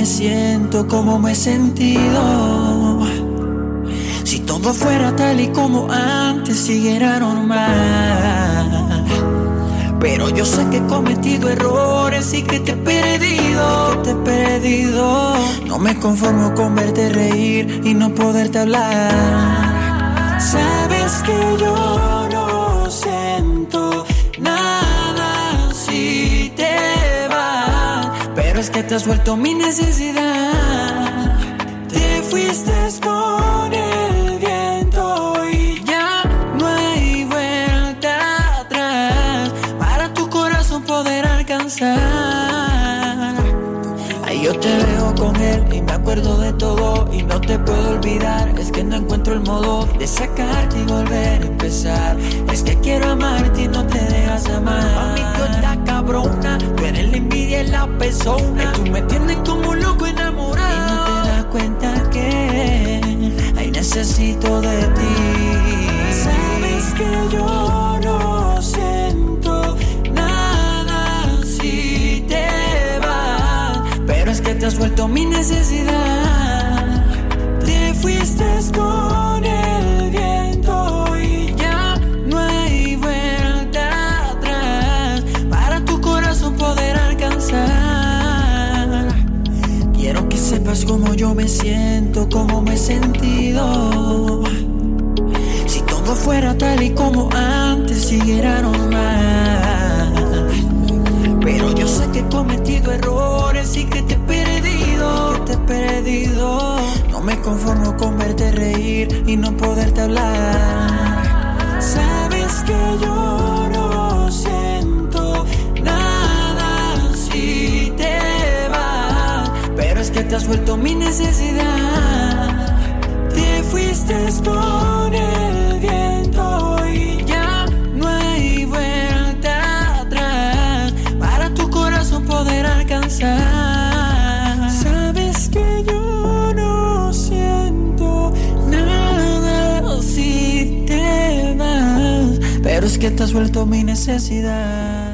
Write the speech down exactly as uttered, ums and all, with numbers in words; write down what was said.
siento, cómo me he sentido. Si todo fuera tal y como antes, siguiera normal. Pero yo sé que he cometido errores y que te he perdido, que te he perdido. No me conformo con verte reír y no poderte hablar. Sabes que yo no siento nada si te vas, pero es que te has vuelto mi necesidad. Te fuiste con el viento y ya no hay vuelta atrás para tu corazón poder alcanzar. Ahí yo te veo con él y me acuerdo de todo y no te puedo olvidar. Es que no encuentro el modo de sacarte y volver a empezar. Es que quiero amarte y no te dejas amar. Mami, tú estás cabrona, tú eres la envidia y la persona. Tú me tienes como un loco enamorado y no te das cuenta que ay, necesito de ti. Sabes que yo no siento nada si te vas, pero es que te has vuelto mi necesidad. Te fuiste con el viento y ya no hay vuelta atrás para tu corazón poder alcanzar. Quiero que sepas cómo yo me siento, cómo me he sentido. Si todo fuera tal y como antes, siguiera normal. Pero yo sé que he cometido errores y que te he perdido, que te he perdido. No me conformo con verte reír y no poderte hablar. Sabes que yo no siento nada si te vas, pero es que te has vuelto mi necesidad. Te fuiste con el viento y ya no hay vuelta atrás para tu corazón poder alcanzar. Sabes que yo no siento nada si te vas, pero es que te has vuelto mi necesidad.